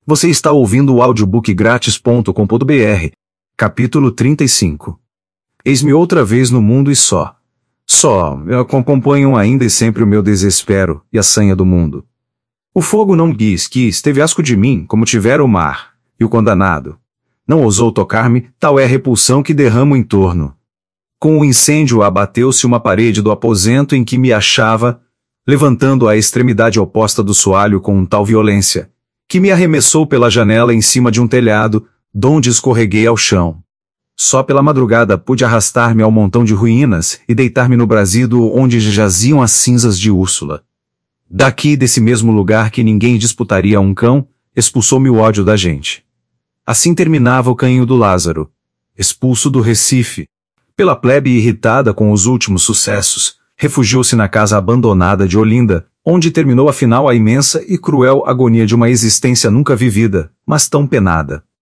Você está ouvindo o audiobookgratis.com.br, capítulo 35. Eis-me outra vez no mundo e só. Acompanham ainda e sempre o meu desespero e a sanha do mundo. O fogo não quis, teve asco de mim, como tivera o mar, e o condenado não ousou tocar-me, tal é a repulsão que derramo em torno. Com o incêndio abateu-se uma parede do aposento em que me achava, levantando a extremidade oposta do soalho com tal violência, que me arremessou pela janela em cima de um telhado, donde escorreguei ao chão. Só pela madrugada pude arrastar-me ao montão de ruínas e deitar-me no brazido onde jaziam as cinzas de Úrsula. Daqui, desse mesmo lugar que ninguém disputaria a um cão, expulsou-me o ódio da gente. Assim terminava o cainho do Lázaro, expulso do Recife. Pela plebe irritada com os últimos sucessos, refugiou-se na casa abandonada de Olinda, onde terminou afinal a imensa e cruel agonia de uma existência nunca vivida, mas tão penada.